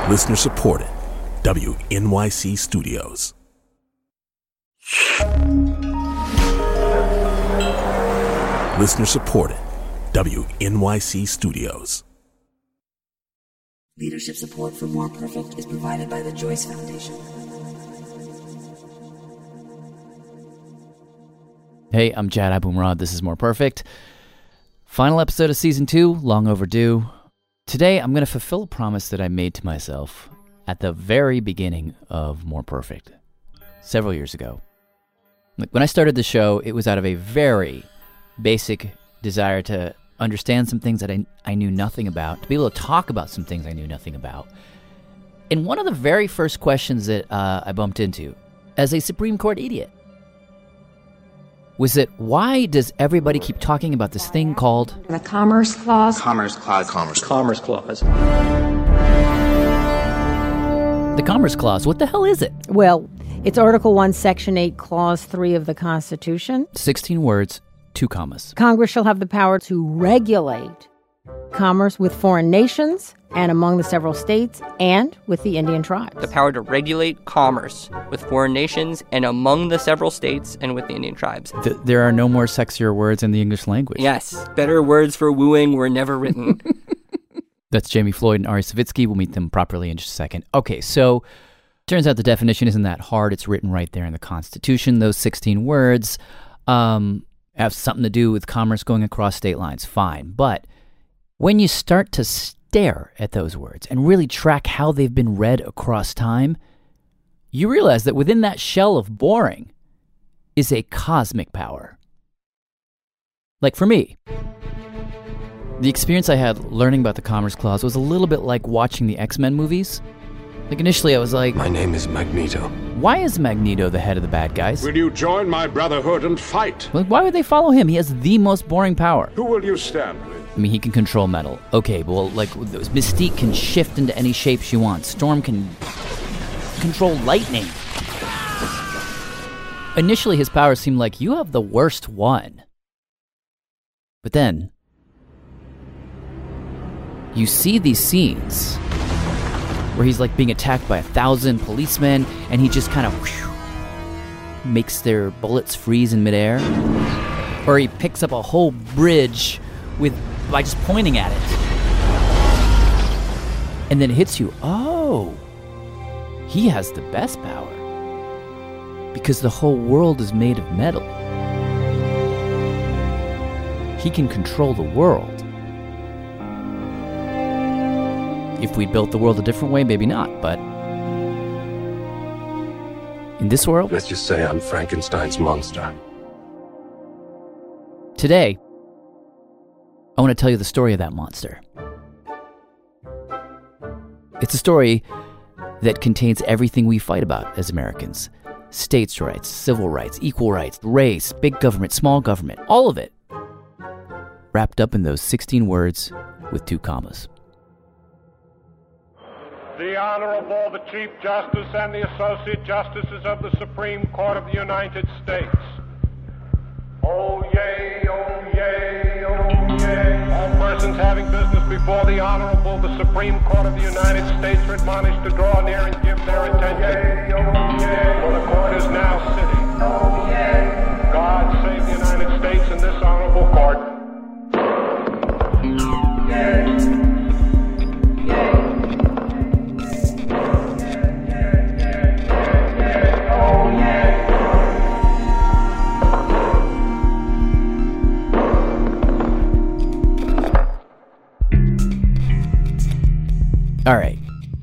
Listener supported. WNYC Studios. Listener supported. WNYC Studios. Leadership support for More Perfect is provided by the Joyce Foundation. Hey, I'm Jad Abumrad. This is More Perfect. Final episode of Season 2, long overdue. Today, I'm going to fulfill a promise that I made to myself at the very beginning of More Perfect, several years ago. When I started the show, it was out of a very basic desire to understand some things that I knew nothing about, to be able to talk about some things I knew nothing about. And one of the very first questions that I bumped into as a Supreme Court idiot was that why does everybody keep talking about this thing called the Commerce Clause? Commerce Clause. Commerce Clause. The Commerce Clause. What the hell is it? Well, it's Article 1, Section 8, Clause 3 of the Constitution. 16 words, 2 commas. Congress shall have the power to regulate commerce with foreign nations and among the several states and with the Indian tribes. The power to regulate commerce with foreign nations and among the several states and with the Indian tribes. There are no more sexier words in the English language. Yes, better words for wooing were never written. That's Jamie Floyd and Ari Savitsky. We'll meet them properly in just a second. Okay, so turns out the definition isn't that hard. It's written right there in the Constitution. Those 16 words have something to do with commerce going across state lines. Fine. But when you start to stare at those words and really track how they've been read across time, you realize that within that shell of boring is a cosmic power. Like for me, the experience I had learning about the Commerce Clause was a little bit like watching the X-Men movies. Like initially I was like, my name is Magneto. Why is Magneto the head of the bad guys? Will you join my brotherhood and fight? Like, why would they follow him? He has the most boring power. Who will you stand with? I mean, he can control metal. Okay, but well, like, Mystique can shift into any shape she wants. Storm can control lightning. Initially, his powers seemed like, you have the worst one. But then, you see these scenes where he's like being attacked by 1,000 policemen, and he just kind of makes their bullets freeze in midair. Or he picks up a whole bridge by just pointing at it. And then it hits you. Oh, he has the best power. Because the whole world is made of metal. He can control the world. If we built the world a different way, maybe not, but in this world, Let's just say I'm Frankenstein's monster. Today, I want to tell you the story of that monster. It's a story that contains everything we fight about as Americans. States' rights, civil rights, equal rights, race, big government, small government, all of it wrapped up in those 16 words with 2 commas. The Honorable, the Chief Justice and the Associate Justices of the Supreme Court of the United States. Oh, yay, oh, yay, oh, yay. All persons having business before the Honorable, the Supreme Court of the United States are admonished to draw near and give their attention. Oh, yay, for the court is now sitting. Oh, yay. God save the United States and this Honorable Court. Yay. All right.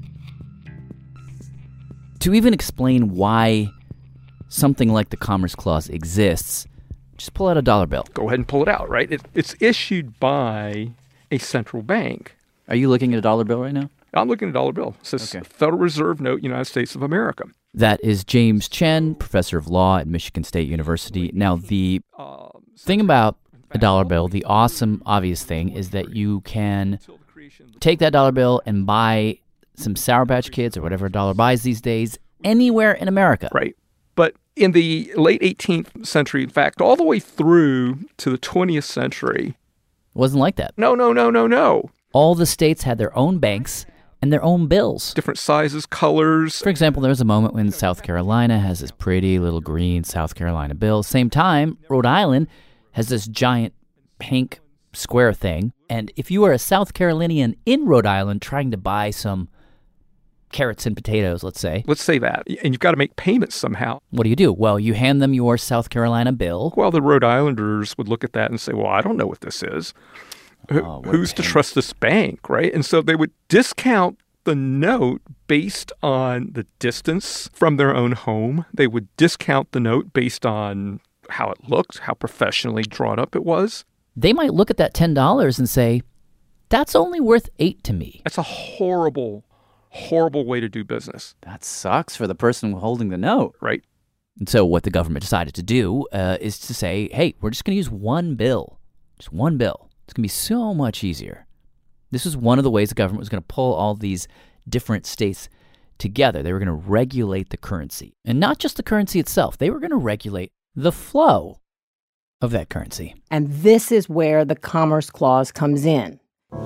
To even explain why something like the Commerce Clause exists, just pull out a dollar bill. Go ahead and pull it out, right? It's issued by a central bank. Are you looking at a dollar bill right now? I'm looking at a dollar bill. It says Federal Reserve Note, United States of America. That is James Chen, professor of law at Michigan State University. Now, the thing about a dollar bill, the awesome, obvious thing, is that you can take that dollar bill and buy some Sour Patch Kids or whatever a dollar buys these days anywhere in America. Right. But in the late 18th century, in fact, all the way through to the 20th century. It wasn't like that. No. All the states had their own banks, and and their own bills. Different sizes, colors. For example, there was a moment when South Carolina has this pretty little green South Carolina bill. Same time, Rhode Island has this giant pink square thing. And if you are a South Carolinian in Rhode Island trying to buy some carrots and potatoes, let's say. Let's say that. And you've got to make payments somehow. What do? Well, you hand them your South Carolina bill. Well, the Rhode Islanders would look at that and say, well, I don't know what this is. Who's to trust this bank, right? And so they would discount the note based on the distance from their own home. They would discount the note based on how it looked, how professionally drawn up it was. They might look at that $10 and say, that's only worth $8 to me. That's a horrible way to do business. That sucks for the person holding the note. Right. And so what the government decided to do is to say, hey, we're just going to use one bill. Just one bill. It's going to be so much easier. This was one of the ways the government was going to pull all these different states together. They were going to regulate the currency. And not just the currency itself. They were going to regulate the flow of that currency. And this is where the Commerce Clause comes in.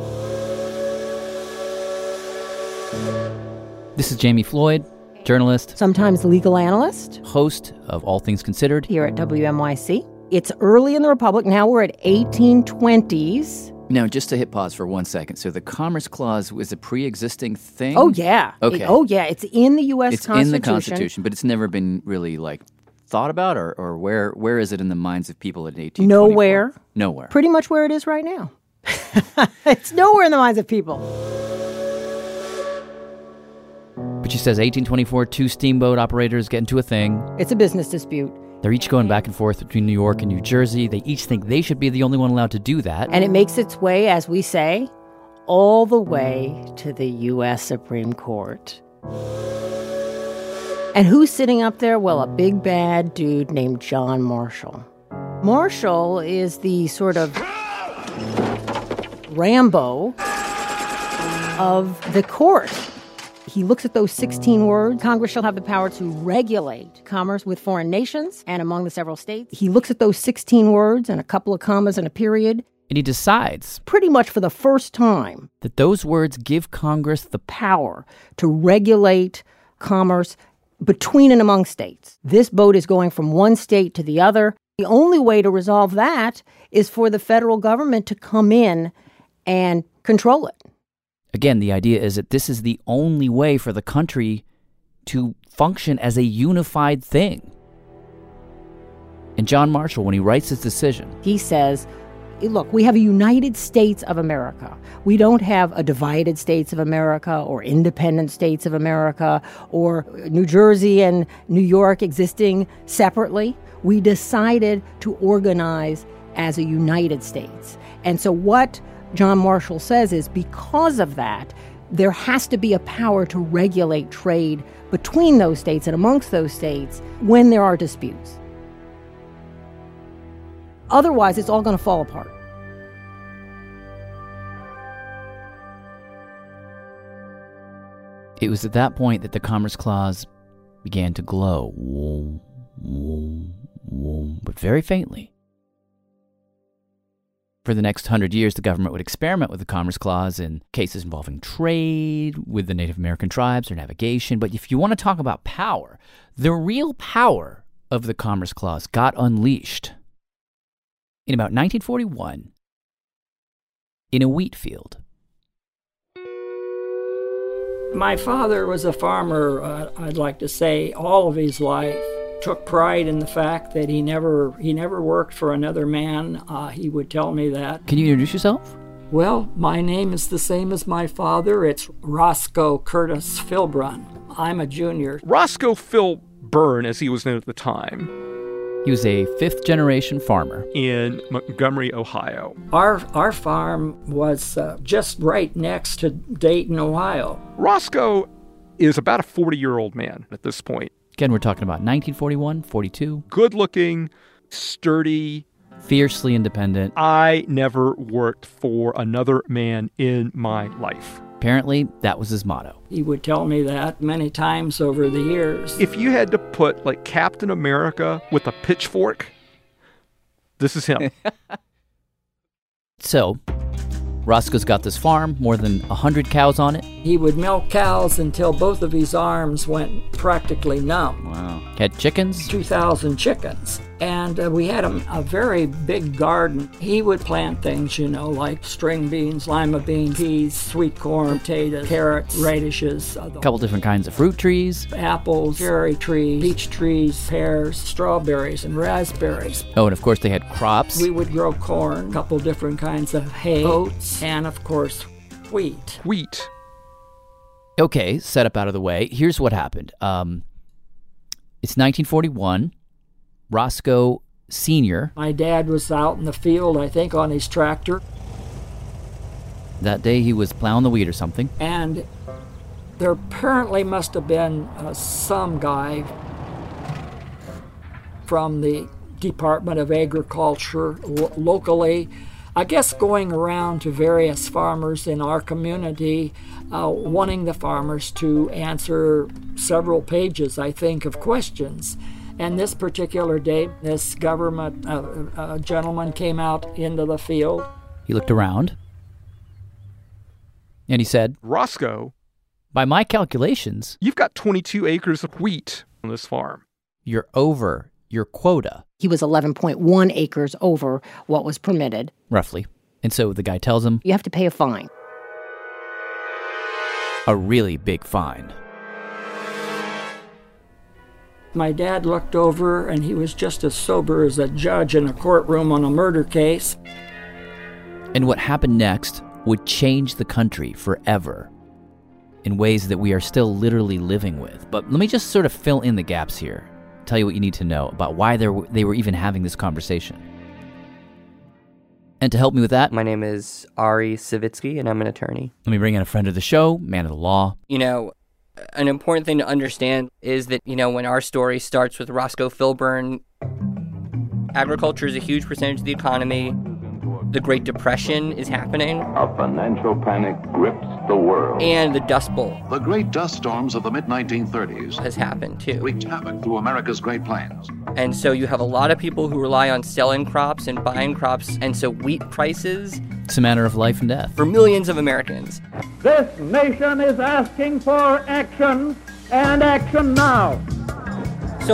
This is Jamie Floyd, journalist, sometimes legal analyst, host of All Things Considered here at WNYC. It's early in the Republic. Now we're at 1820s. Now, just to hit pause for 1 second. So the Commerce Clause was a pre-existing thing? Oh, yeah. Okay. It's in the U.S. Constitution. It's in the Constitution, but it's never been really, thought about? Or where is it in the minds of people in 1824? Nowhere. Pretty much where it is right now. It's nowhere in the minds of people. But she says 1824, two steamboat operators get into a thing. It's a business dispute. They're each going back and forth between New York and New Jersey. They each think they should be the only one allowed to do that. And it makes its way, as we say, all the way to the U.S. Supreme Court. And who's sitting up there? Well, a big bad dude named John Marshall. Marshall is the sort of Rambo of the court. He looks at those 16 words. Congress shall have the power to regulate commerce with foreign nations and among the several states. He looks at those 16 words and a couple of commas and a period. And he decides, pretty much for the first time, that those words give Congress the power to regulate commerce between and among states. This boat is going from one state to the other. The only way to resolve that is for the federal government to come in and control it. Again, the idea is that this is the only way for the country to function as a unified thing. And John Marshall, when he writes his decision, he says, look, we have a United States of America. We don't have a divided States of America or independent States of America or New Jersey and New York existing separately. We decided to organize as a United States. And so what John Marshall says is because of that, there has to be a power to regulate trade between those states and amongst those states when there are disputes. Otherwise, it's all going to fall apart. It was at that point that the Commerce Clause began to glow, but very faintly. For the next 100 years, the government would experiment with the Commerce Clause in cases involving trade with the Native American tribes or navigation. But if you want to talk about power, the real power of the Commerce Clause got unleashed in about 1941 in a wheat field. My father was a farmer, I'd like to say, all of his life. Took pride in the fact that he never worked for another man. He would tell me that. Can you introduce yourself? Well, my name is the same as my father. It's Roscoe Curtis Philbrun. I'm a junior. Roscoe Phil Byrne, as he was known at the time. He was a fifth-generation farmer in Montgomery, Ohio. Our farm was just right next to Dayton, Ohio. Roscoe is about a 40-year-old man at this point. Again, we're talking about 1941, 42. Good-looking, sturdy. Fiercely independent. I never worked for another man in my life. Apparently, that was his motto. He would tell me that many times over the years. If you had to put, like, Captain America with a pitchfork, this is him. So, Roscoe's got this farm, more than 100 cows on it. He would milk cows until both of his arms went practically numb. Wow. Had chickens? 2,000 chickens. And we had a very big garden. He would plant things, like string beans, lima beans, peas, sweet corn, potatoes, carrots, radishes. A couple different kinds of fruit trees. Apples, cherry trees, peach trees, pears, strawberries, and raspberries. Oh, and of course they had crops. We would grow corn, a couple different kinds of hay, oats, and of course, wheat. Wheat. Okay, setup out of the way. Here's what happened. It's 1941. Roscoe Sr. My dad was out in the field, I think, on his tractor. That day he was plowing the wheat or something. And there apparently must have been some guy from the Department of Agriculture locally, I guess going around to various farmers in our community, wanting the farmers to answer several pages, I think, of questions. And this particular day, this government gentleman came out into the field. He looked around, and he said, Roscoe, by my calculations, you've got 22 acres of wheat on this farm. You're over your quota. He was 11.1 acres over what was permitted. Roughly. And so the guy tells him, you have to pay a fine. A really big fine. My dad looked over, and he was just as sober as a judge in a courtroom on a murder case. And what happened next would change the country forever in ways that we are still literally living with. But let me just sort of fill in the gaps here, tell you what you need to know about why they were even having this conversation. And to help me with that, My name is Ari Savitsky, and I'm an attorney. let me bring in a friend of the show, man of the law. An important thing to understand is that, when our story starts with Roscoe Filburn, agriculture is a huge percentage of the economy. The Great Depression is happening. A financial panic grips the world. And the Dust Bowl. The great dust storms of the mid-1930s has happened, too. Wreaked havoc through America's Great Plains. And so you have a lot of people who rely on selling crops and buying crops, and so wheat prices... It's a matter of life and death. For millions of Americans. This nation is asking for action, and action now. So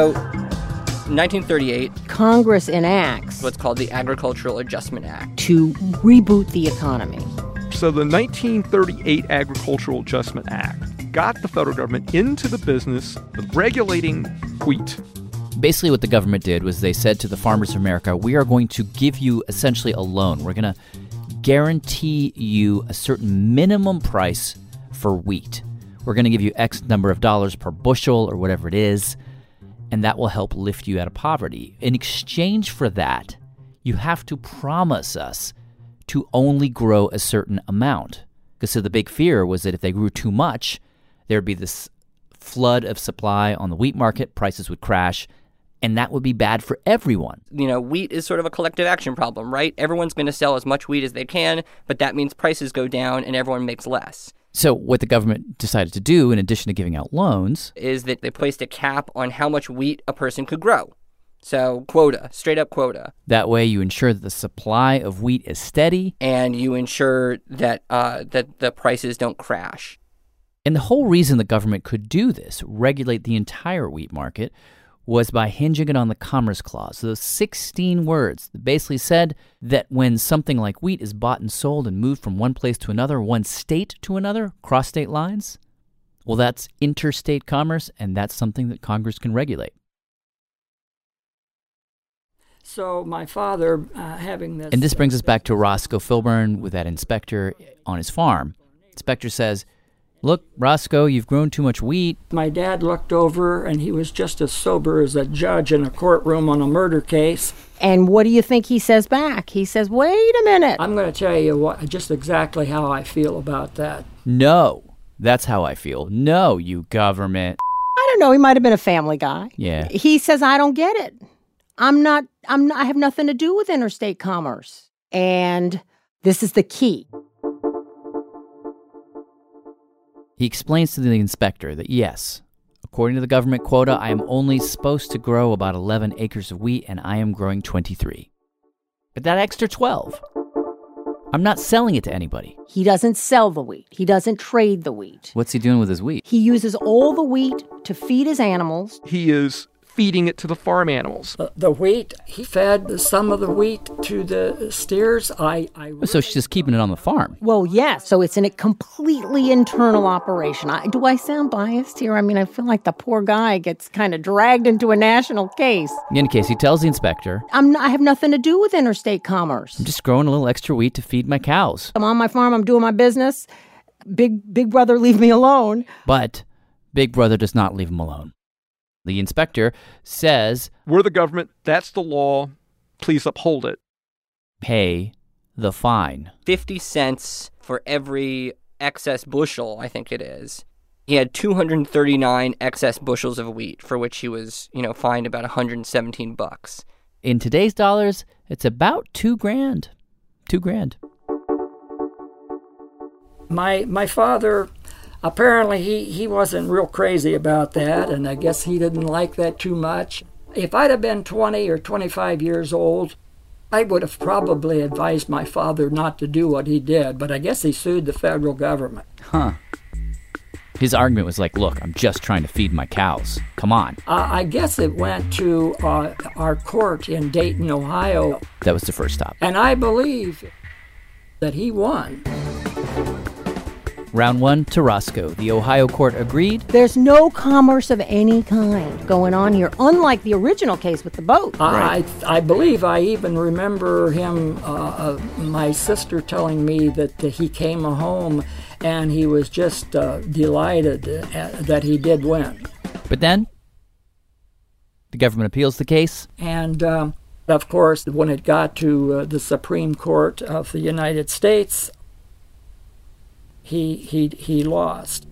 1938, Congress enacts what's called the Agricultural Adjustment Act to reboot the economy. So the 1938 Agricultural Adjustment Act got the federal government into the business of regulating wheat. Basically what the government did was they said to the farmers of America, we are going to give you essentially a loan. We're going to guarantee you a certain minimum price for wheat. We're going to give you X number of dollars per bushel or whatever it is, and that will help lift you out of poverty. In exchange for that, you have to promise us to only grow a certain amount. Because so the big fear was that if they grew too much, there'd be this flood of supply on the wheat market, prices would crash, and that would be bad for everyone. Wheat is sort of a collective action problem, right? Everyone's going to sell as much wheat as they can, but that means prices go down and everyone makes less. So what the government decided to do, in addition to giving out loans, is that they placed a cap on how much wheat a person could grow. So quota, straight up quota. That way you ensure that the supply of wheat is steady. And you ensure that that the prices don't crash. And the whole reason the government could do this, regulate the entire wheat market, was by hinging it on the Commerce Clause. So those 16 words that basically said that when something like wheat is bought and sold and moved from one place to another, one state to another, cross state lines, well, that's interstate commerce, and that's something that Congress can regulate. So my father having this... And this brings us back to Roscoe Filburn with that inspector on his farm. Inspector says, look, Roscoe, you've grown too much wheat. My dad looked over, and he was just as sober as a judge in a courtroom on a murder case. And what do you think he says back? He says, wait a minute. I'm going to tell you just exactly how I feel about that. No, that's how I feel. No, you government. I don't know. He might have been a family guy. Yeah. He says, I don't get it. I have nothing to do with interstate commerce. And this is the key. He explains to the inspector that, yes, according to the government quota, I am only supposed to grow about 11 acres of wheat, and I am growing 23. But that extra 12, I'm not selling it to anybody. He doesn't sell the wheat. He doesn't trade the wheat. What's he doing with his wheat? He uses all the wheat to feed his animals. He is feeding it to the farm animals. The wheat, he fed some of the wheat to the steers. So she's just keeping it on the farm. Well, yes. So it's a completely internal operation. Do I sound biased here? I mean, I feel like the poor guy gets kind of dragged into a national case. In any case, he tells the inspector, I have nothing to do with interstate commerce. I'm just growing a little extra wheat to feed my cows. I'm on my farm. I'm doing my business. Big brother, leave me alone. But Big Brother does not leave him alone. The inspector says, we're the government. That's the law. Please uphold it. Pay the fine. 50 cents for every excess bushel, I think it is. He had 239 excess bushels of wheat, for which he was, fined about $117. In today's dollars, it's about $2,000. $2,000. My father, apparently he wasn't real crazy about that, and I guess he didn't like that too much. If I'd have been 20 or 25 years old, I would have probably advised my father not to do what he did, but I guess he sued the federal government. Huh. His argument was like, look, I'm just trying to feed my cows. Come on. I guess it went to our court in Dayton, Ohio. That was the first stop. And I believe that he won. Round one to Roscoe. The Ohio court agreed. There's no commerce of any kind going on here, unlike the original case with the boat. Right. I believe I even remember him, my sister telling me that he came home and he was just delighted that he did win. But then the government appeals the case. And, of course, when it got to the Supreme Court of the United States, he lost.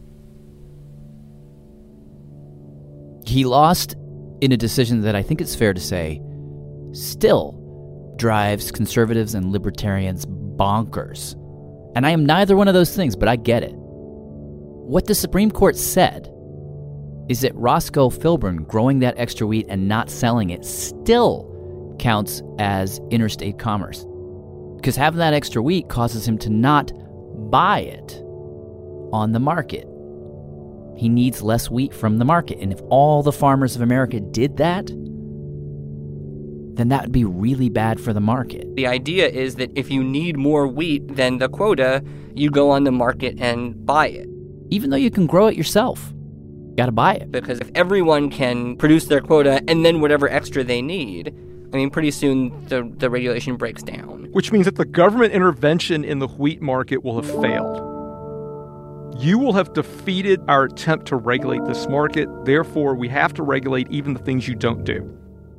He lost in a decision that I think it's fair to say still drives conservatives and libertarians bonkers. And I am neither one of those things, but I get it. What the Supreme Court said is that Roscoe Filburn growing that extra wheat and not selling it still counts as interstate commerce. Because having that extra wheat causes him to not buy it on the market. He needs less wheat from the market. And if all the farmers of America did that, then that would be really bad for the market. The idea is that if you need more wheat than the quota, you go on the market and buy it. Even though you can grow it yourself, you got to buy it. Because if everyone can produce their quota and then whatever extra they need, pretty soon the regulation breaks down. Which means that the government intervention in the wheat market will have failed. You will have defeated our attempt to regulate this market. Therefore, we have to regulate even the things you don't do.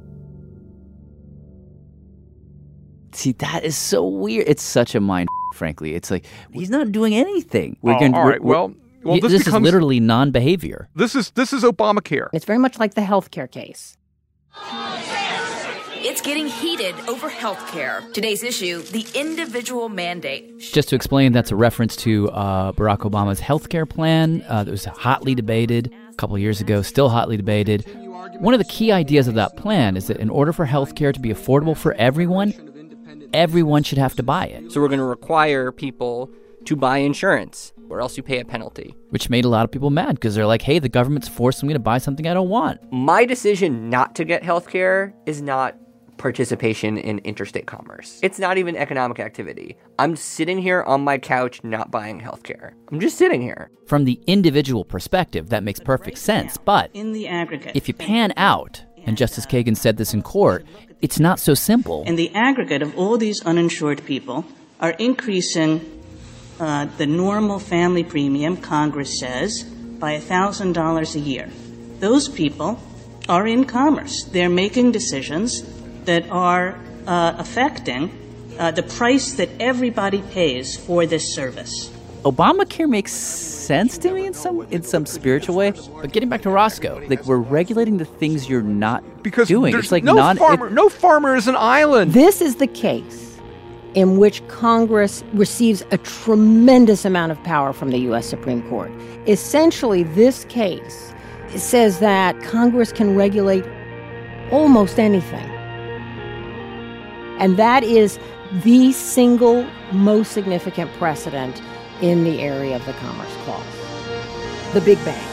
See, that is so weird. It's such a mind, frankly. It's like, he's not doing anything. All right, well, this is literally non-behavior. This is Obamacare. It's very much like the healthcare case. It's getting heated over healthcare. Today's issue, the individual mandate. Just to explain, that's a reference to Barack Obama's healthcare plan that was hotly debated a couple years ago, still hotly debated. One of the key ideas of that plan is that in order for healthcare to be affordable for everyone should have to buy it. So we're going to require people to buy insurance, or else you pay a penalty. Which made a lot of people mad, because they're like, hey, the government's forcing me to buy something I don't want. My decision not to get healthcare is not participation in interstate commerce. It's not even economic activity. I'm sitting here on my couch not buying healthcare. I'm just sitting here. From the individual perspective, that makes perfect sense. But in the aggregate, if you pan out, and Justice Kagan said this in court, it's not so simple. In the aggregate of all these uninsured people are increasing the normal family premium, Congress says, by $1,000 a year. Those people are in commerce. They're making decisions that are affecting the price that everybody pays for this service. Obamacare makes sense to me in some spiritual way. But getting back to Roscoe, like, we're regulating the things you're not doing. There's it's like no farmer is an island. This is the case in which Congress receives a tremendous amount of power from the U.S. Supreme Court. Essentially, this case says that Congress can regulate almost anything. And that is the single most significant precedent in the area of the Commerce Clause. The Big Bang.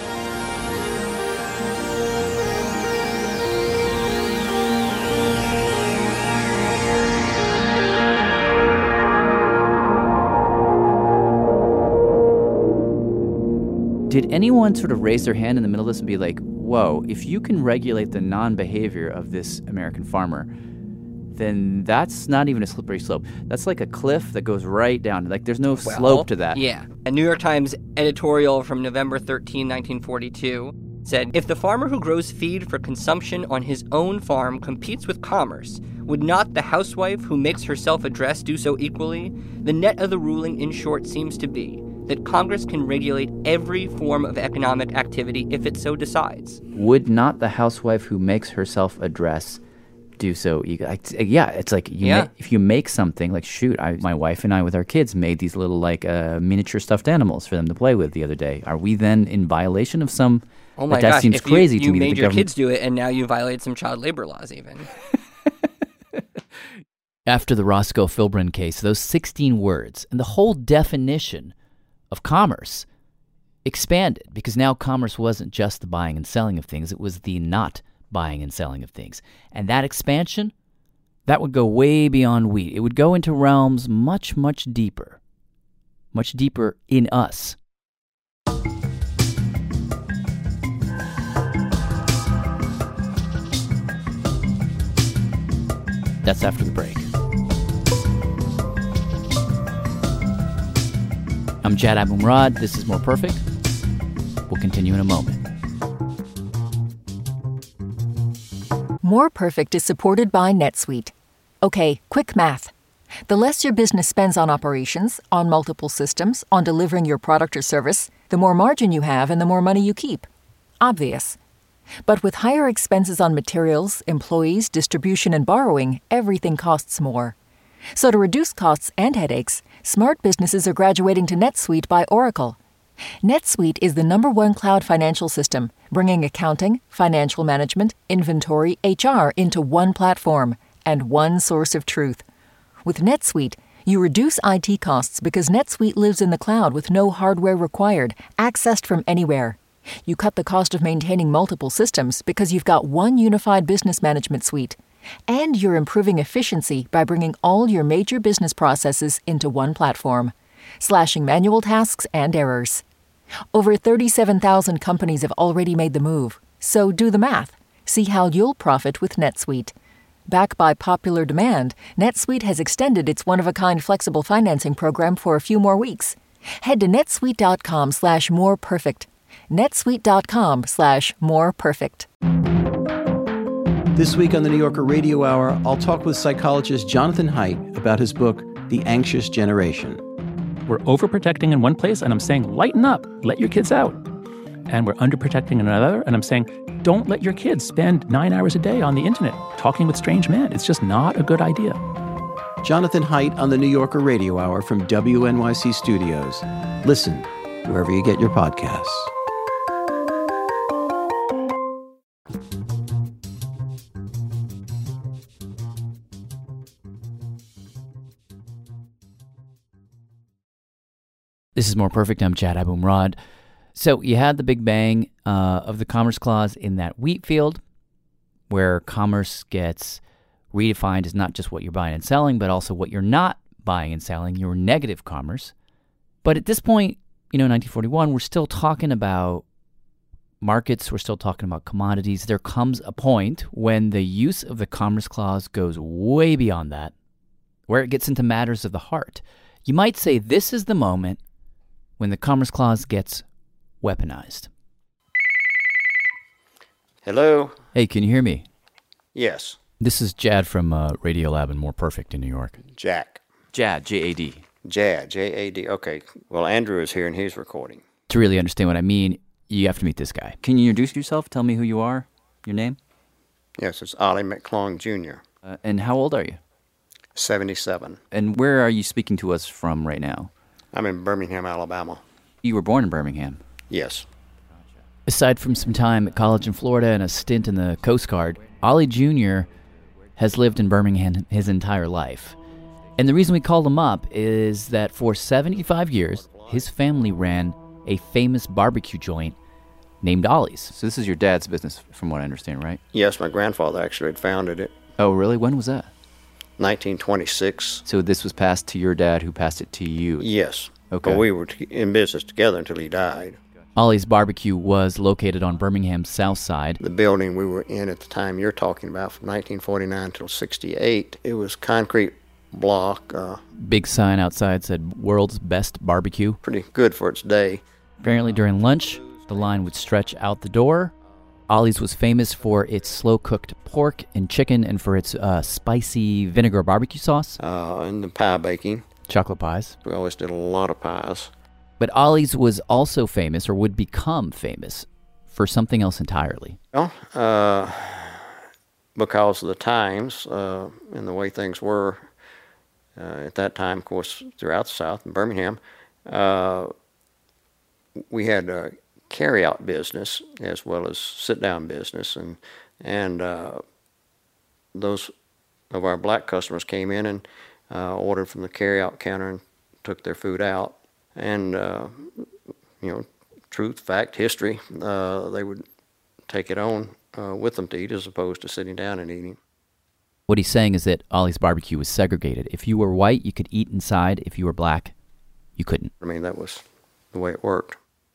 Did anyone sort of raise their hand in the middle of this and be like, whoa, if you can regulate the non-behavior of this American farmer, then that's not even a slippery slope. That's like a cliff that goes right down. Like, there's no slope to that. Yeah. A New York Times editorial from November 13, 1942 said, if the farmer who grows feed for consumption on his own farm competes with commerce, would not the housewife who makes herself a dress do so equally? The net of the ruling, in short, seems to be that Congress can regulate every form of economic activity if it so decides. Would not the housewife who makes herself a dress do so equally? It's like, if you make something, like, shoot, my wife and I with our kids made these little, like, miniature stuffed animals for them to play with the other day. Are we then in violation of some... Oh my that gosh, seems if crazy you to me. made your kids do it, and now you violate some child labor laws even. After the Roscoe Philbin case, those 16 words and the whole definition of commerce expanded, because now commerce wasn't just the buying and selling of things, it was the not buying and selling of things. And that expansion, that would go way beyond wheat. It would go into realms much, much deeper in us. That's after the break. I'm Jad Abumrad. This is More Perfect. We'll continue in a moment. More Perfect is supported by NetSuite. Okay, quick math. The less your business spends on operations, on multiple systems, on delivering your product or service, the more margin you have and the more money you keep. Obvious. But with higher expenses on materials, employees, distribution, and borrowing, everything costs more. So to reduce costs and headaches, smart businesses are graduating to NetSuite by Oracle. NetSuite is the #1 cloud financial system, bringing accounting, financial management, inventory, HR into one platform and one source of truth. With NetSuite, you reduce IT costs because NetSuite lives in the cloud with no hardware required, accessed from anywhere. You cut the cost of maintaining multiple systems because you've got one unified business management suite. And you're improving efficiency by bringing all your major business processes into one platform, slashing manual tasks and errors. Over 37,000 companies have already made the move, so do the math. See how you'll profit with NetSuite. Backed by popular demand, NetSuite has extended its one-of-a-kind flexible financing program for a few more weeks. Head to netsuite.com/moreperfect. netsuite.com/moreperfect. This week on the New Yorker Radio Hour, I'll talk with psychologist Jonathan Haidt about his book, The Anxious Generation. We're overprotecting in one place, and I'm saying, lighten up, let your kids out. And we're underprotecting in another, and I'm saying, don't let your kids spend 9 hours a day on the internet talking with strange men. It's just not a good idea. Jonathan Haidt on the New Yorker Radio Hour from WNYC Studios. Listen wherever you get your podcasts. This is More Perfect. I'm Jad Abumrad. So you had the Big Bang of the Commerce Clause in that wheat field, where commerce gets redefined as not just what you're buying and selling, but also what you're not buying and selling, your negative commerce. But at this point, 1941, we're still talking about markets, we're still talking about commodities. There comes a point when the use of the Commerce Clause goes way beyond that, where it gets into matters of the heart. You might say this is the moment when the Commerce Clause gets weaponized. Hello? Hey, can you hear me? Yes. This is Jad from Radio Lab and More Perfect in New York. Jack. Jad, J-A-D. Jad, J-A-D. Okay. Well, Andrew is here and he's recording. To really understand what I mean, you have to meet this guy. Can you introduce yourself? Tell me who you are, your name? Yes, it's Ollie McClung Jr. And how old are you? 77. And where are you speaking to us from right now? I'm in Birmingham, Alabama. You were born in Birmingham? Yes. Aside from some time at college in Florida and a stint in the Coast Guard, Ollie Jr. has lived in Birmingham his entire life. And the reason we called him up is that for 75 years, his family ran a famous barbecue joint named Ollie's. So this is your dad's business, from what I understand, right? Yes, my grandfather actually had founded it. Oh, really? When was that? 1926. So this was passed to your dad, who passed it to you? Yes. Okay. But we were in business together until he died. Ollie's Barbecue was located on Birmingham's south side. The building we were in at the time you're talking about, from 1949 until 68, it was concrete block. Big sign outside said, "World's Best Barbecue." Pretty good for its day. Apparently during lunch, the line would stretch out the door. Ollie's was famous for its slow-cooked pork and chicken and for its spicy vinegar barbecue sauce. And the pie baking. Chocolate pies. We always did a lot of pies. But Ollie's was also famous, or would become famous, for something else entirely. Well, because of the times and the way things were at that time, of course, throughout the South in Birmingham, we had a carry-out business as well as sit-down business, and those of our black customers came in and ordered from the carry-out counter and took their food out. And, truth, fact, history, they would take it on with them to eat as opposed to sitting down and eating. What he's saying is that Ollie's Barbecue was segregated. If you were white, you could eat inside. If you were black, you couldn't. I mean, that was the way it worked.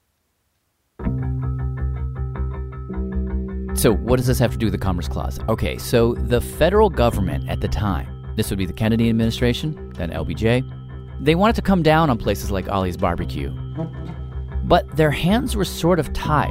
So what does this have to do with the Commerce Clause? Okay, so the federal government at the time, this would be the Kennedy administration, then LBJ, they wanted to come down on places like Ollie's Barbecue. But their hands were sort of tied.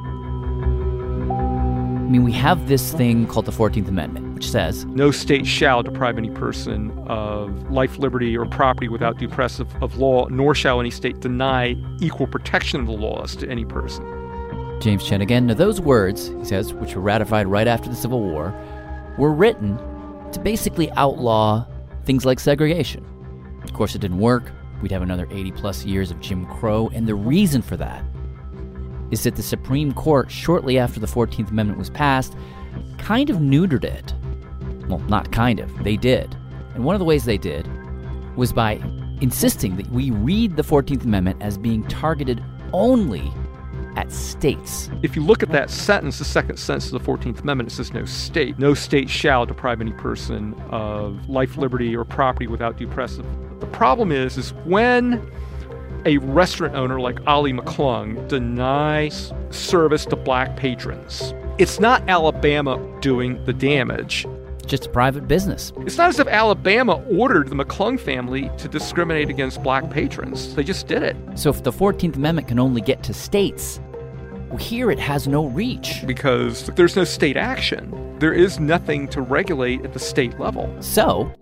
I mean, we have this thing called the 14th Amendment, which says, "No state shall deprive any person of life, liberty, or property without due process of law, nor shall any state deny equal protection of the laws to any person." James Chen again. Now, those words, he says, which were ratified right after the Civil War, were written to basically outlaw things like segregation. Of course, it didn't work. We'd have another 80-plus years of Jim Crow, and the reason for that is that the Supreme Court, shortly after the 14th Amendment was passed, kind of neutered it. Well, not kind of. They did. And one of the ways they did was by insisting that we read the 14th Amendment as being targeted only at states. If you look at that sentence, the second sentence of the 14th Amendment, it says no state shall deprive any person of life, liberty, or property without due process. The problem is when a restaurant owner like Ollie McClung denies service to black patrons, it's not Alabama doing the damage. Just a private business. It's not as if Alabama ordered the McClung family to discriminate against black patrons. They just did it. So if the 14th Amendment can only get to states, well, here it has no reach. Because there's no state action. There is nothing to regulate at the state level. So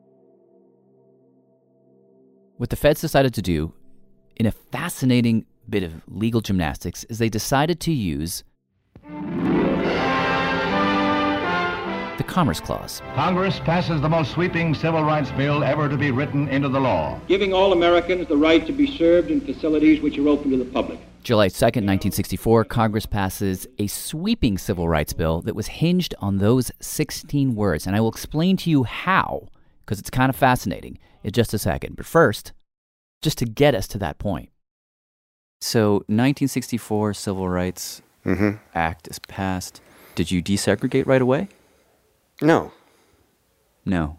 what the feds decided to do, in a fascinating bit of legal gymnastics, is they decided to use the Commerce Clause. Congress passes the most sweeping civil rights bill ever to be written into the law, giving all Americans the right to be served in facilities which are open to the public. July 2nd, 1964, Congress passes a sweeping civil rights bill that was hinged on those 16 words. And I will explain to you how, because it's kind of fascinating, in just a second. But first, just to get us to that point. So, 1964 Civil Rights Act is passed. Did you desegregate right away? No. No.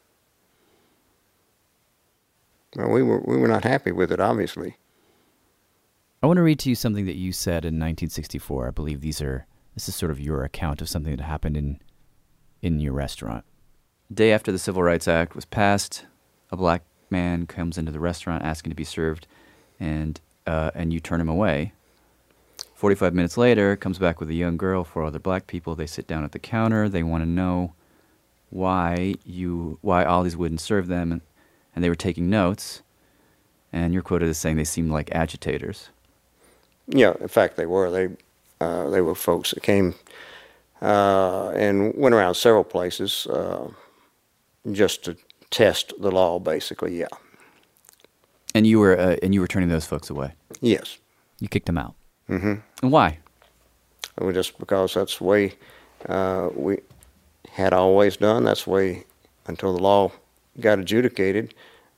Well, we were not happy with it, obviously. I want to read to you something that you said in 1964. I believe this is sort of your account of something that happened in your restaurant. The day after the Civil Rights Act was passed, a black man comes into the restaurant asking to be served, and you turn him away. 45 minutes later, comes back with a young girl, 4 other black people. They sit down at the counter. They want to know why Ollie's wouldn't serve them, and they were taking notes. And you're quoted as saying they seemed like agitators. Yeah, in fact, they were. They were folks that came and went around several places just to test the law, basically. Yeah. And you were turning those folks away. Yes. You kicked them out. Mm-hmm. And why? Well, just because that's the way we had always done. That's the way until the law came. And you were turning those folks away. And why? Just because that's the way we had always done. That's the way until the law came. Well, just because that's the way we had always done. That's the way until the law got adjudicated,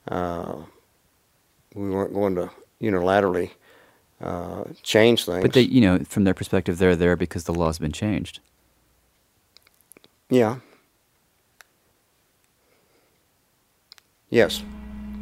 we weren't going to unilaterally change things. But they, from their perspective, they're there because the law's been changed. Yeah. Yes.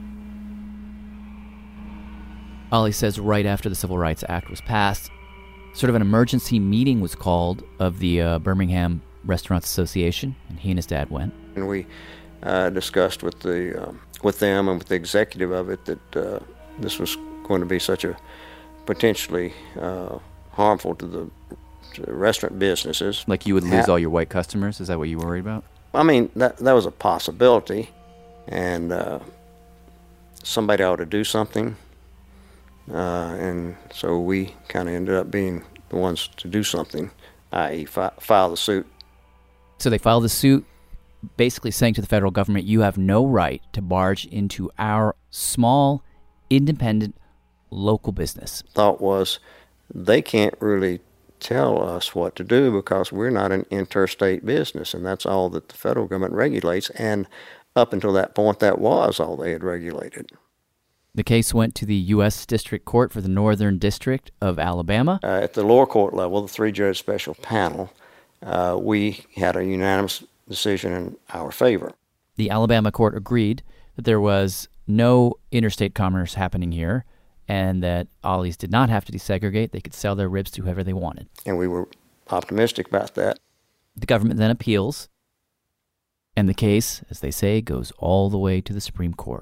Ollie says right after the Civil Rights Act was passed, sort of an emergency meeting was called of the Birmingham Restaurants Association, and he and his dad went. And we discussed with them and with the executive of it that this was going to be such a potentially harmful to the restaurant businesses. Like you would lose all your white customers? Is that what you worried about? I mean, that was a possibility, and somebody ought to do something. And so we kind of ended up being the ones to do something, i.e. file the suit. So they filed the suit basically saying to the federal government, you have no right to barge into our small, independent, local business. Thought was, they can't really tell us what to do because we're not an interstate business, and that's all that the federal government regulates, and up until that point, that was all they had regulated. The case went to the U.S. District Court for the Northern District of Alabama. At the lower court level, the three-judge special panel, we had a unanimous decision in our favor. The Alabama court agreed that there was no interstate commerce happening here and that Ollie's did not have to desegregate. They could sell their ribs to whoever they wanted. And we were optimistic about that. The government then appeals, and the case, as they say, goes all the way to the Supreme Court.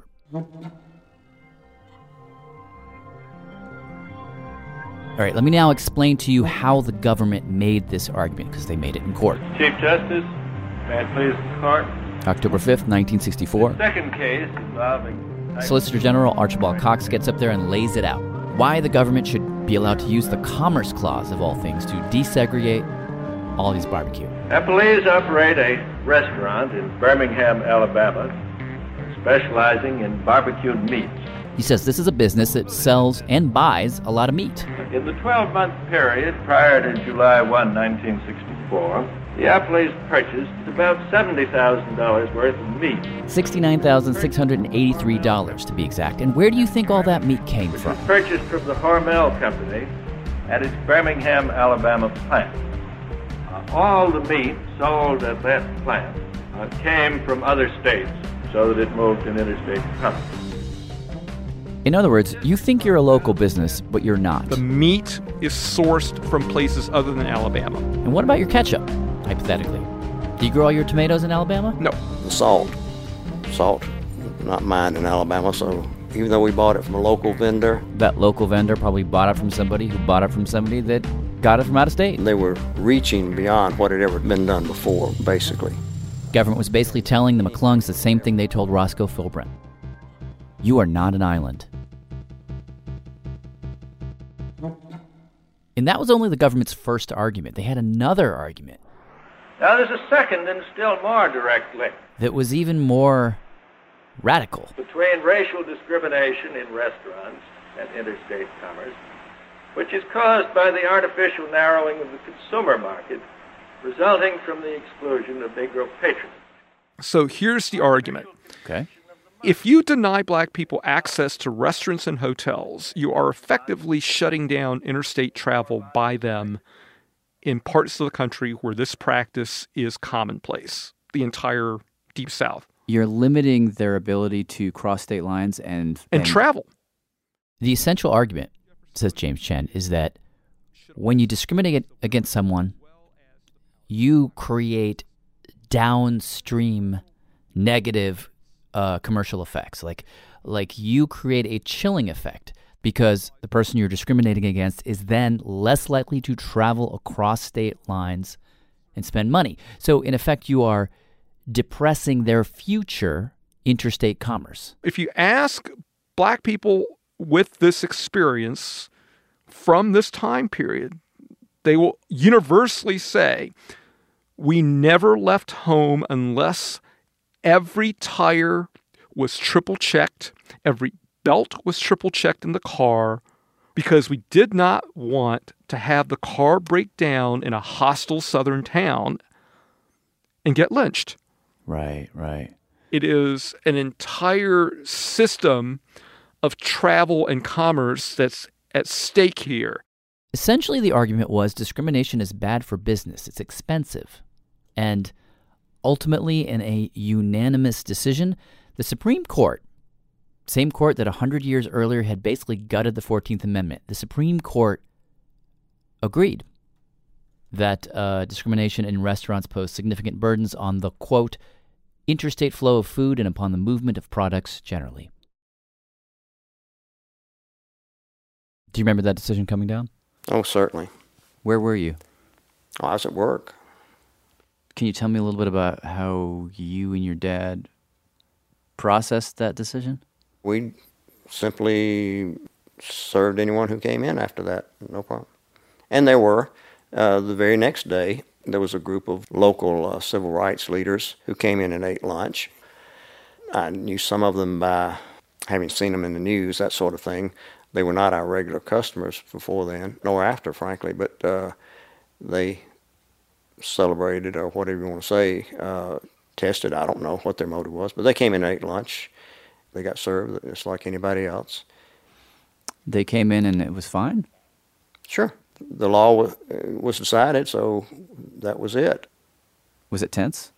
All right, let me now explain to you how the government made this argument, because they made it in court. Chief Justice, may it please the court. October 5th, 1964. The second case involving... Solicitor General Archibald Cox gets up there and lays it out. Why the government should be allowed to use the Commerce Clause, of all things, to desegregate Ollie's Barbecue. Police operate a restaurant in Birmingham, Alabama, specializing in barbecued meats. He says this is a business that sells and buys a lot of meat. In the 12-month period prior to July 1, 1964, the Appleys purchased about $70,000 worth of meat. $69,683 to be exact. And where do you think all that meat came from? It was purchased from the Hormel Company at its Birmingham, Alabama plant. All the meat sold at that plant came from other states so that it moved in interstate commerce. In other words, you think you're a local business, but you're not. The meat is sourced from places other than Alabama. And what about your ketchup, hypothetically? Do you grow all your tomatoes in Alabama? No. The salt, not mined in Alabama, so even though we bought it from a local vendor... That local vendor probably bought it from somebody who bought it from somebody that got it from out of state. They were reaching beyond what had ever been done before, basically. Government was basically telling the McClungs the same thing they told Roscoe Philbrin. You are not an island. And that was only the government's first argument. They had another argument. Now there's a second and still more direct link. That was even more radical. Between racial discrimination in restaurants and interstate commerce, which is caused by the artificial narrowing of the consumer market, resulting from the exclusion of Negro patronage. So here's the argument. Okay. If you deny black people access to restaurants and hotels, you are effectively shutting down interstate travel by them in parts of the country where this practice is commonplace, the entire Deep South. You're limiting their ability to cross state lines and travel. The essential argument, says James Chen, is that when you discriminate against someone, you create downstream negative commercial effects. Like you create a chilling effect because the person you're discriminating against is then less likely to travel across state lines and spend money. So in effect, you are depressing their future interstate commerce. If you ask black people with this experience from this time period, they will universally say, we never left home unless every tire was triple checked, every belt was triple checked in the car, because we did not want to have the car break down in a hostile southern town and get lynched. Right. It is an entire system of travel and commerce that's at stake here. Essentially, the argument was discrimination is bad for business. It's expensive. And ultimately, in a unanimous decision, the Supreme Court, same court that 100 years earlier had basically gutted the 14th Amendment, the Supreme Court agreed that discrimination in restaurants posed significant burdens on the, quote, interstate flow of food and upon the movement of products generally. Do you remember that decision coming down? Oh, certainly. Where were you? I was at work. Can you tell me a little bit about how you and your dad processed that decision? We simply served anyone who came in after that, no problem. And there were, the very next day, there was a group of local civil rights leaders who came in and ate lunch. I knew some of them by having seen them in the news, that sort of thing. They were not our regular customers before then, nor after, frankly, but they celebrated, or whatever you want to say, tested. I don't know what their motive was, but they came in and ate lunch. They got served just like anybody else. They came in and it was fine? Sure. The law was decided, so that was it. Was it tense?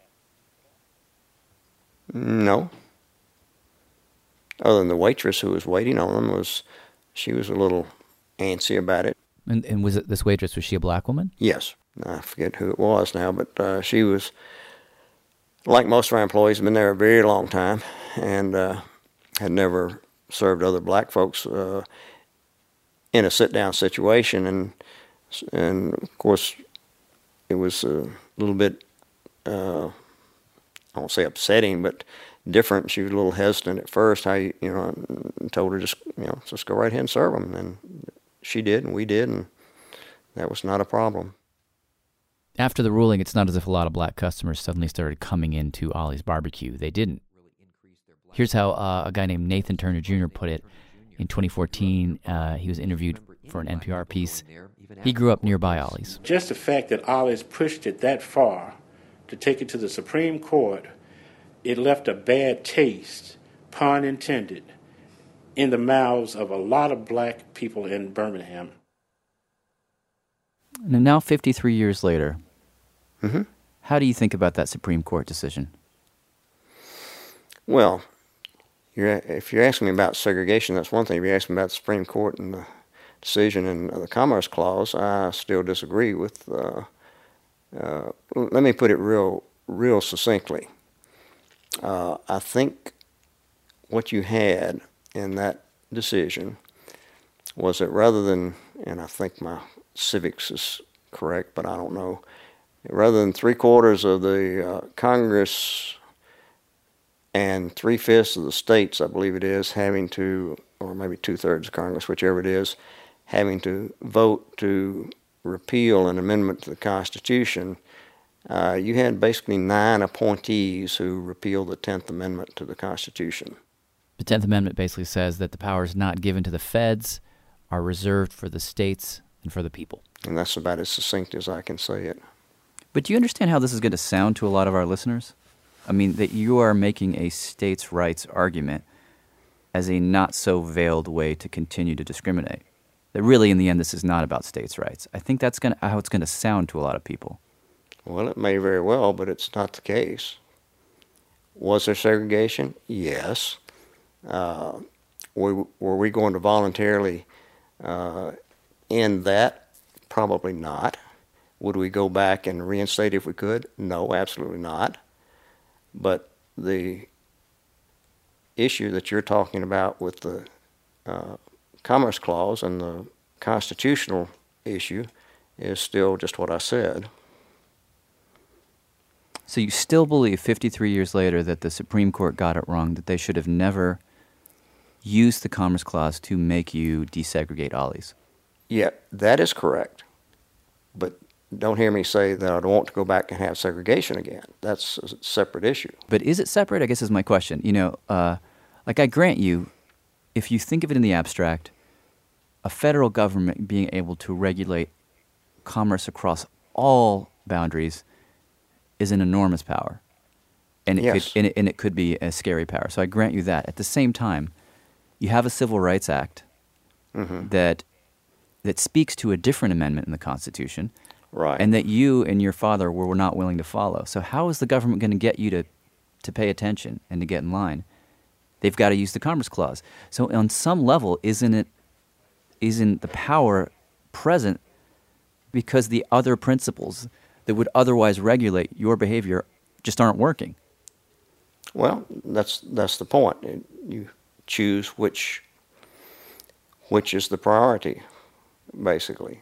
No. Other than the waitress who was waiting on them, she was a little antsy about it. And was it this waitress, was she a black woman? Yes. I forget who it was now, but she was, like most of our employees, had been there a very long time and had never served other black folks in a sit-down situation. And of course, it was a little bit, I won't say upsetting, but different. She was a little hesitant at first. I told her just go right ahead and serve them. And she did, and we did, and that was not a problem. After the ruling, it's not as if a lot of black customers suddenly started coming into Ollie's Barbecue. They didn't. Here's how a guy named Nathan Turner Jr. put it in 2014. He was interviewed for an NPR piece. He grew up nearby Ollie's. Just the fact that Ollie's pushed it that far to take it to the Supreme Court, it left a bad taste, pun intended, in the mouths of a lot of black people in Birmingham. And now 53 years later, how do you think about that Supreme Court decision? Well, if you're asking me about segregation, that's one thing. If you're asking me about the Supreme Court and the decision and the Commerce Clause, I still disagree with. Let me put it real succinctly. I think what you had in that decision was that rather than, and I think my civics is correct, but I don't know, rather than 3/4 of the Congress and 3/5 of the states, I believe it is, having to, or maybe 2/3 of Congress, whichever it is, having to vote to repeal an amendment to the Constitution, you had basically 9 appointees who repealed the 10th Amendment to the Constitution. The 10th Amendment basically says that the powers not given to the feds are reserved for the states and for the people. And that's about as succinct as I can say it. But do you understand how this is going to sound to a lot of our listeners? I mean, that you are making a states' rights argument as a not-so-veiled way to continue to discriminate. That really, in the end, this is not about states' rights. I think that's how it's going to sound to a lot of people. Well, it may very well, but it's not the case. Was there segregation? Yes. Were we going to voluntarily end that? Probably not. Would we go back and reinstate if we could? No, absolutely not. But the issue that you're talking about with the Commerce Clause and the constitutional issue is still just what I said. So you still believe 53 years later that the Supreme Court got it wrong, that they should have never used the Commerce Clause to make you desegregate Ollie's? Yeah, that is correct. But don't hear me say that I don't want to go back and have segregation again. That's a separate issue. But is it separate, I guess is my question. Like I grant you, if you think of it in the abstract, a federal government being able to regulate commerce across all boundaries is an enormous power. And it Yes. could and it could be a scary power. So I grant you that. At the same time, you have a Civil Rights Act that speaks to a different amendment in the Constitution, Right. and that you and your father were not willing to follow. So how is the government going to get you to pay attention and to get in line? They've got to use the Commerce Clause. So on some level, isn't the power present because the other principles that would otherwise regulate your behavior just aren't working? Well, that's the point. You choose which is the priority, basically.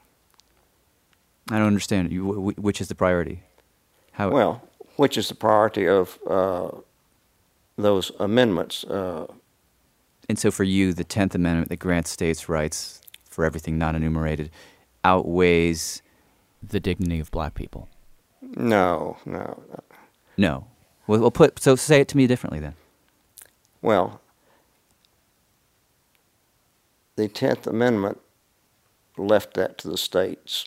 I don't understand. Which is the priority? How? Well, which is the priority of those amendments? And so for you, the 10th Amendment that grants states' rights for everything not enumerated outweighs the dignity of black people? No. No. So say it to me differently then. Well, the 10th Amendment left that to the states.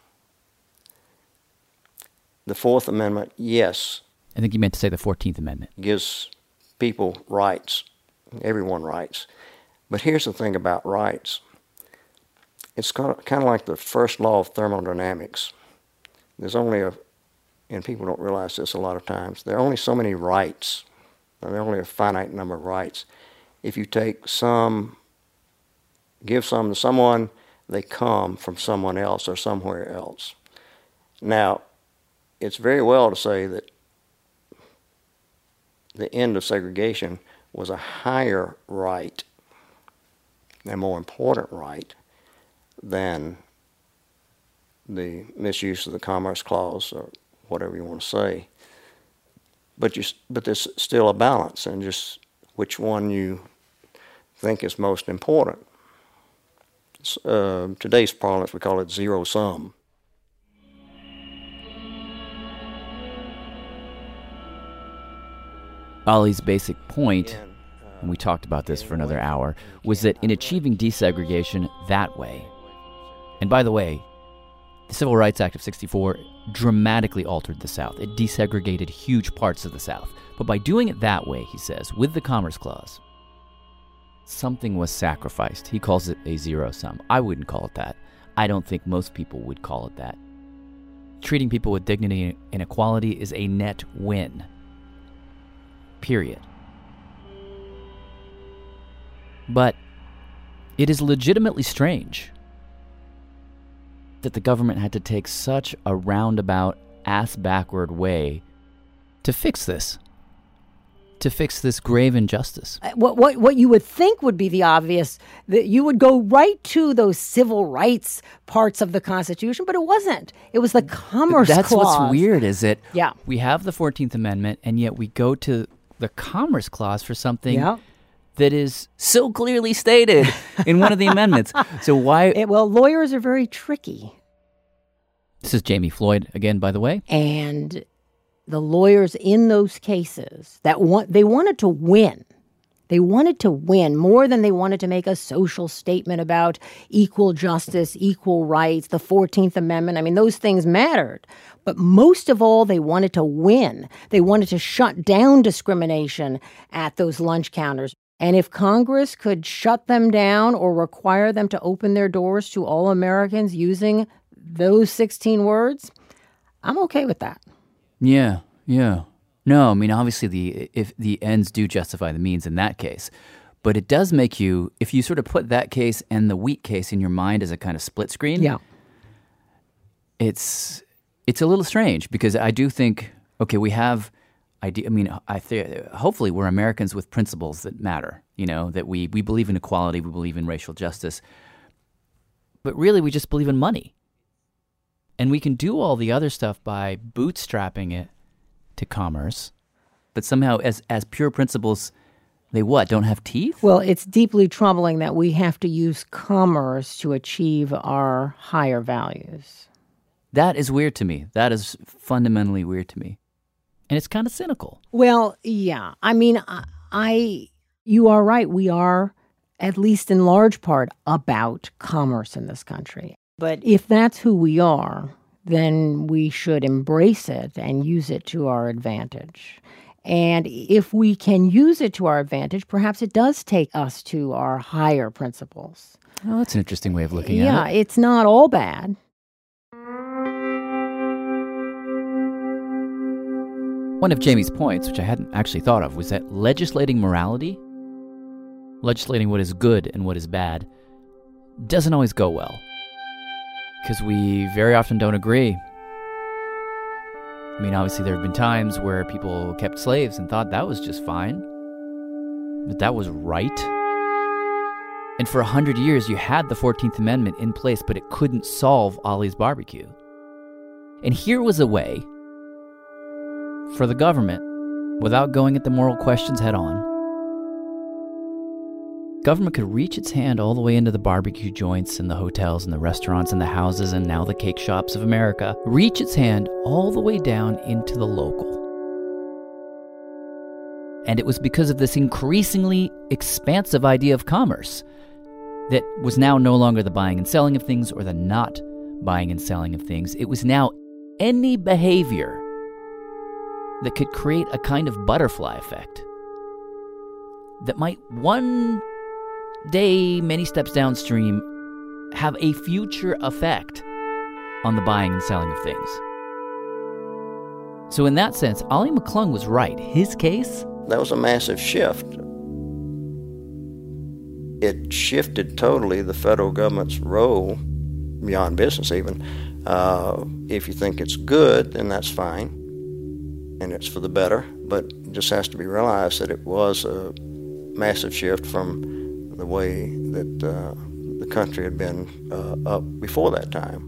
The 4th Amendment, yes. I think you meant to say the 14th Amendment. Gives people rights, everyone rights. But here's the thing about rights. It's kind of like the first law of thermodynamics. There's only and people don't realize this a lot of times, there are only so many rights. There are only a finite number of rights. If you take some, give some to someone, they come from someone else or somewhere else. Now, it's very well to say that the end of segregation was a higher right, a more important right, than the misuse of the Commerce Clause or whatever you want to say. But there's still a balance, and just which one you think is most important. Today's parlance, we call it zero sum. Ollie's basic point, and we talked about this for another hour, was that in achieving desegregation that way, and by the way, the Civil Rights Act of 64 dramatically altered the South. It desegregated huge parts of the South. But by doing it that way, he says, with the Commerce Clause, something was sacrificed. He calls it a zero sum. I wouldn't call it that. I don't think most people would call it that. Treating people with dignity and equality is a net win. Period. But it is legitimately strange that the government had to take such a roundabout, ass-backward way to fix this grave injustice. What you would think would be the obvious, that you would go right to those civil rights parts of the Constitution, but it wasn't. It was the Commerce Clause. That's what's weird, is it? Yeah. We have the 14th Amendment, and yet we go to the Commerce Clause for something that is so clearly stated in one of the amendments. So why? Well, lawyers are very tricky. This is Jamie Floyd again, by the way. And the lawyers in those cases, they wanted to win. They wanted to win more than they wanted to make a social statement about equal justice, equal rights, the 14th Amendment. I mean, those things mattered. But most of all, they wanted to win. They wanted to shut down discrimination at those lunch counters. And if Congress could shut them down or require them to open their doors to all Americans using those 16 words, I'm okay with that. Yeah. No, I mean, obviously if the ends do justify the means in that case. But it does make you, if you sort of put that case and the wheat case in your mind as a kind of split screen, it's a little strange, because I do think, okay, we have hopefully we're Americans with principles that matter, that we believe in equality, we believe in racial justice, but really we just believe in money. And we can do all the other stuff by bootstrapping it to commerce, but somehow as pure principles, they don't have teeth? Well, it's deeply troubling that we have to use commerce to achieve our higher values. That is weird to me. That is fundamentally weird to me. And it's kind of cynical. Well, yeah. I mean, you are right. We are, at least in large part, about commerce in this country. But if that's who we are, then we should embrace it and use it to our advantage. And if we can use it to our advantage, perhaps it does take us to our higher principles. Oh, that's an interesting way of looking at it. Yeah, it's not all bad. One of Jamie's points, which I hadn't actually thought of, was that legislating morality, legislating what is good and what is bad, doesn't always go well. Because we very often don't agree. I mean, obviously there have been times where people kept slaves and thought that was just fine. But that was right. And for 100 years, you had the 14th Amendment in place, but it couldn't solve Ollie's barbecue. And here was a way for the government, without going at the moral questions head on, government could reach its hand all the way into the barbecue joints and the hotels and the restaurants and the houses and now the cake shops of America, reach its hand all the way down into the local. And it was because of this increasingly expansive idea of commerce that was now no longer the buying and selling of things or the not buying and selling of things. It was now any behavior that could create a kind of butterfly effect that might one day, many steps downstream, have a future effect on the buying and selling of things. So in that sense, Ollie McClung was right. His case? That was a massive shift. It shifted totally the federal government's role, beyond business even. If you think it's good, then that's fine, and it's for the better, but it just has to be realized that it was a massive shift from the way that the country had been up before that time.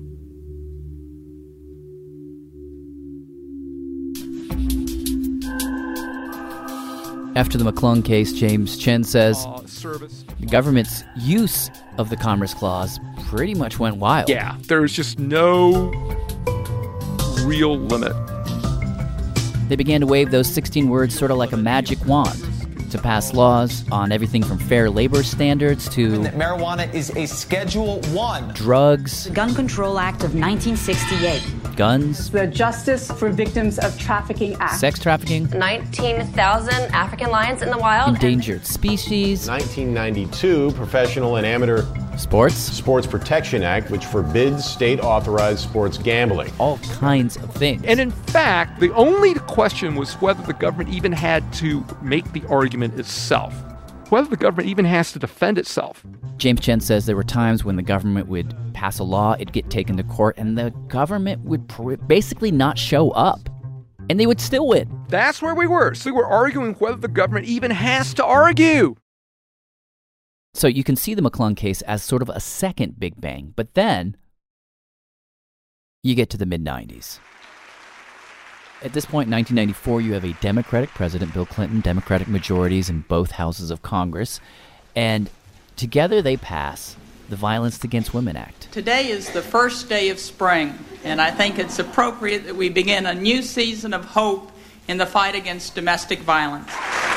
After the McClung case, James Chen says the government's use of the Commerce Clause pretty much went wild. Yeah, there's just no real limit. They began to wave those 16 words sort of like a magic wand to pass laws on everything from fair labor standards to marijuana is a Schedule 1. Drugs. The Gun Control Act of 1968. Guns. The Justice for Victims of Trafficking Act. Sex trafficking. 19,000 African lions in the wild. Endangered species. 1992 Professional and Amateur Sports Protection Act, which forbids state-authorized sports gambling. All kinds of things. And in fact, the only question was whether the government even had to make the argument itself, whether the government even has to defend itself. James Chen says there were times when the government would pass a law, it'd get taken to court, and the government would basically not show up. And they would still win. That's where we were. So we were arguing whether the government even has to argue. So you can see the McClung case as sort of a second Big Bang. But then you get to the mid-90s. At this point, in 1994, you have a Democratic president, Bill Clinton, Democratic majorities in both houses of Congress. And together they pass the Violence Against Women Act. Today is the first day of spring, and I think it's appropriate that we begin a new season of hope in the fight against domestic violence.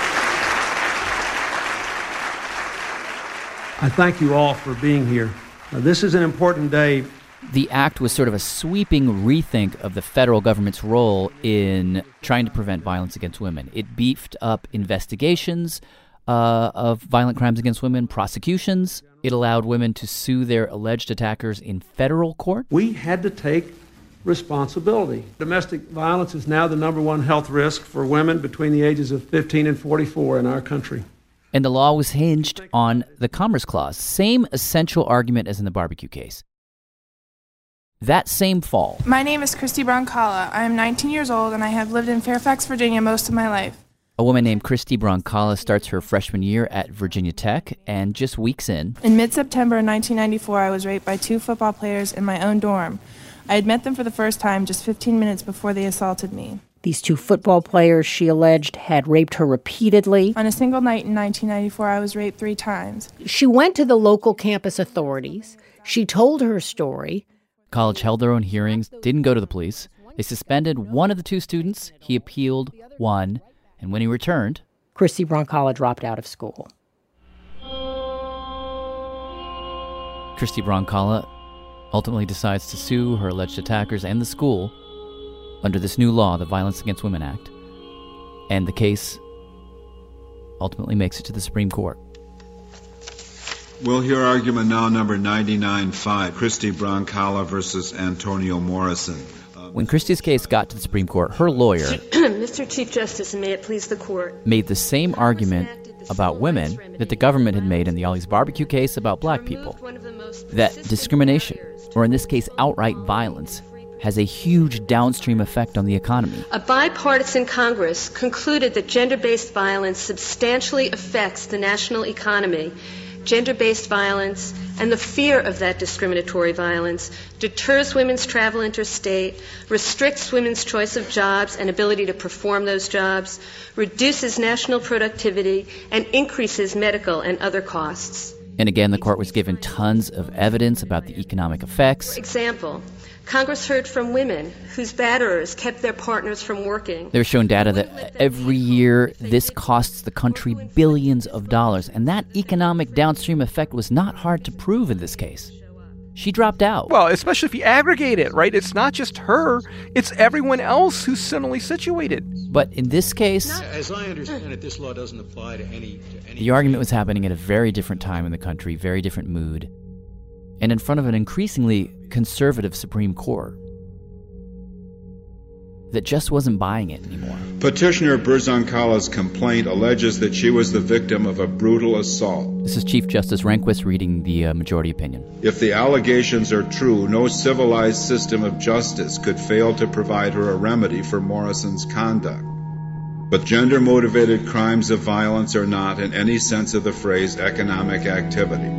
I thank you all for being here. This is an important day. The act was sort of a sweeping rethink of the federal government's role in trying to prevent violence against women. It beefed up investigations of violent crimes against women, prosecutions. It allowed women to sue their alleged attackers in federal court. We had to take responsibility. Domestic violence is now the number one health risk for women between the ages of 15 and 44 in our country. And the law was hinged on the Commerce Clause. Same essential argument as in the barbecue case. That same fall. My name is Christy Broncala. I am 19 years old and I have lived in Fairfax, Virginia most of my life. A woman named Christy Broncala starts her freshman year at Virginia Tech, and just weeks in mid-September 1994, I was raped by 2 football players in my own dorm. I had met them for the first time just 15 minutes before they assaulted me. These 2 football players, she alleged, had raped her repeatedly. On a single night in 1994, I was raped 3 times. She went to the local campus authorities. She told her story. College held their own hearings, didn't go to the police. They suspended one of the 2 students. He appealed, won, and when he returned, Christy Broncala dropped out of school. Christy Broncala ultimately decides to sue her alleged attackers and the school under this new law, the Violence Against Women Act. And the case ultimately makes it to the Supreme Court. We'll hear argument now number 99-5, Christy Brancala versus Antonio Morrison. When Christy's case got to the Supreme Court, her lawyer, Mr. Chief Justice, and may it please the Court, made the same argument about women that the government had made in the Ollie's Barbecue case about black people. That discrimination, or in this case outright violence, has a huge downstream effect on the economy. A bipartisan Congress concluded that gender-based violence substantially affects the national economy. Gender-based violence and the fear of that discriminatory violence deters women's travel interstate, restricts women's choice of jobs and ability to perform those jobs, reduces national productivity, and increases medical and other costs. And again, the court was given tons of evidence about the economic effects. For example, Congress heard from women whose batterers kept their partners from working. They're shown data that every year this costs the country billions of dollars, and that economic downstream effect was not hard to prove in this case. She dropped out. Well, especially if you aggregate it, right? It's not just her, it's everyone else who's similarly situated. But in this case, as I understand it, this law doesn't apply to any. The argument was happening at a very different time in the country, very different mood, and in front of an increasingly conservative Supreme Court that just wasn't buying it anymore. Petitioner Brancala's complaint alleges that she was the victim of a brutal assault. This is Chief Justice Rehnquist reading the majority opinion. If the allegations are true, no civilized system of justice could fail to provide her a remedy for Morrison's conduct. But gender-motivated crimes of violence are not, in any sense of the phrase, economic activity.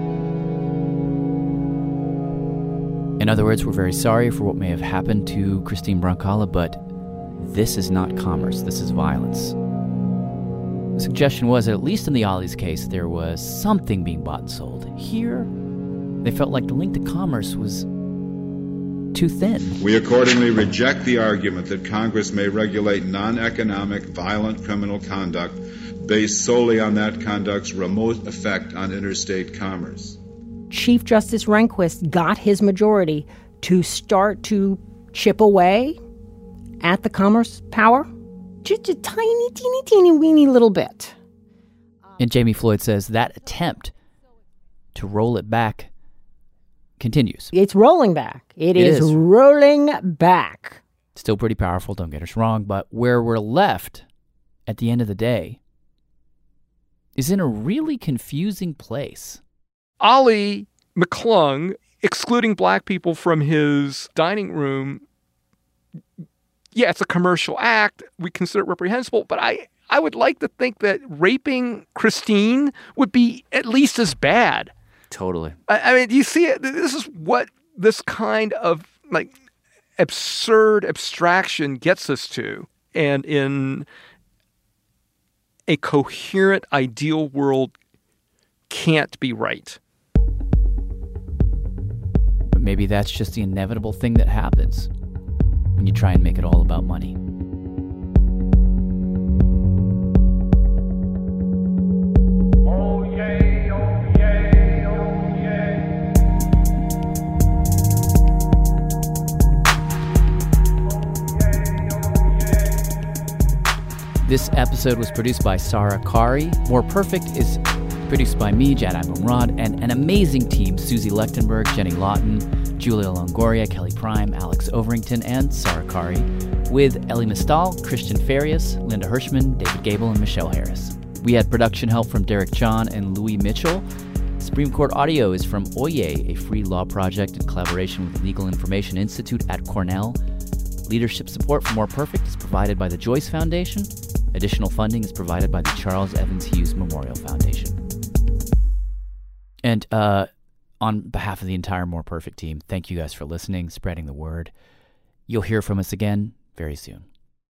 In other words, we're very sorry for what may have happened to Christine Brancala, but this is not commerce, this is violence. The suggestion was that at least in the Ollie's case, there was something being bought and sold. Here, they felt like the link to commerce was too thin. We accordingly reject the argument that Congress may regulate non-economic, violent criminal conduct based solely on that conduct's remote effect on interstate commerce. Chief Justice Rehnquist got his majority to start to chip away at the commerce power. Just a tiny, teeny, weeny little bit. And Jamie Floyd says that attempt to roll it back continues. It's rolling back. It is rolling back. Still pretty powerful, don't get us wrong, but where we're left at the end of the day is in a really confusing place. Ollie McClung excluding black people from his dining room, yeah, it's a commercial act. We consider it reprehensible, but I would like to think that raping Christine would be at least as bad. Totally. I mean, do you see it? This is what this kind of like absurd abstraction gets us to. And in a coherent, ideal world, can't be right. But maybe that's just the inevitable thing that happens when you try and make it all about money. Oh yay, oh yay, oh yay. This episode was produced by Sarah Kari. More Perfect is produced by me, Jad Abumrad, and an amazing team: Susie Lechtenberg, Jenny Lawton, Julia Longoria, Kelly Prime, Alex Overington, and Sarah Kari, with Ellie Mistal, Christian Farias, Linda Hirschman, David Gable, and Michelle Harris. We had production help from Derek John and Louis Mitchell. Supreme Court audio is from Oye, a free law project in collaboration with the Legal Information Institute at Cornell. Leadership support for More Perfect is provided by the Joyce Foundation. Additional funding is provided by the Charles Evans Hughes Memorial Foundation. And on behalf of the entire More Perfect team, thank you guys for listening, spreading the word. You'll hear from us again very soon.